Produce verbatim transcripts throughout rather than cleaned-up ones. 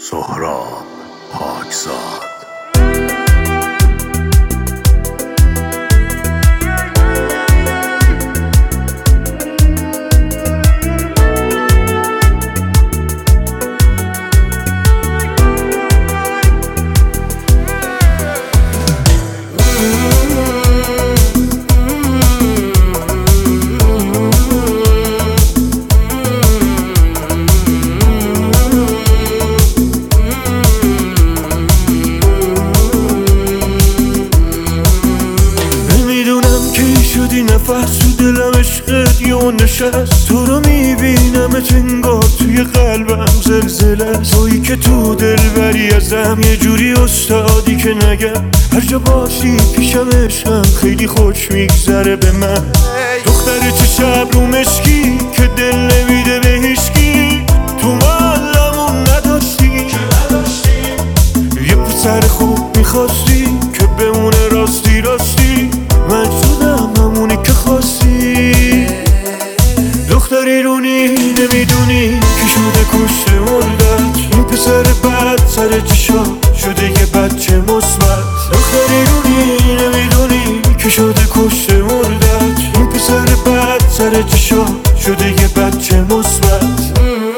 سهراب پاکزاد. شدی نفس تو دلم عشقت یه نشست، تو رو میبینم انگار توی قلبم زلزله، تویی که تو دل بری ازم یه جوری استادی که نگم هر جا باشی پیشم عشقم خیلی خوش میگذره به من. دختر چه شب رو مشکی که دل نمیده به هیچکی، تو محلمون نداشتی یه پسر خوب میخواستی که بمونه راستی راستی، من شدم همونی که خواستی. دختری رونی نمیدونی که شده کشته مردت، این پسر بد سر چشا شده یه بچه مثبت. دختری رونی نمیدونی که شده کشته مردت، این پسر بد سر چشا شده یه بچه مثبت.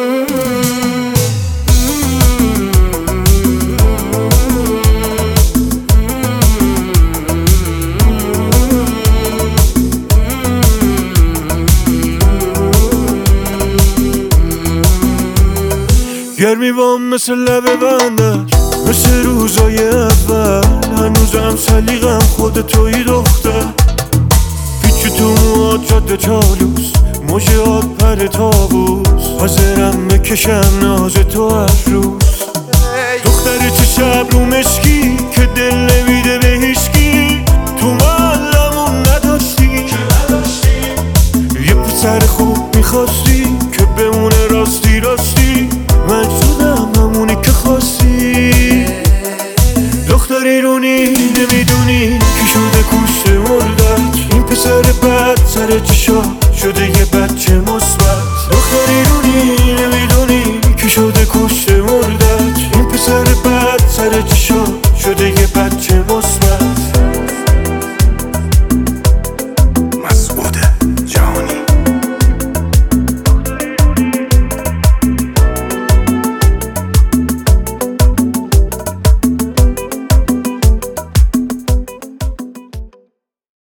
گرمی بام مثل لبه بندش، مثل روزای اول، هنوزم سلیقم خود توی دختر. پیچ تو موهات جاده چالوس، موجهات پر تابوس، حاضرم بکشم ناز تو هر روز. دختر چه شب رو مشکی که دل نمیده به هیچکی، تو محلمون نداشتی یه پسر خوب میخواستی که بمونه راستی راستی، من شدم همونی که خواستی. دختری رونی نمیدونی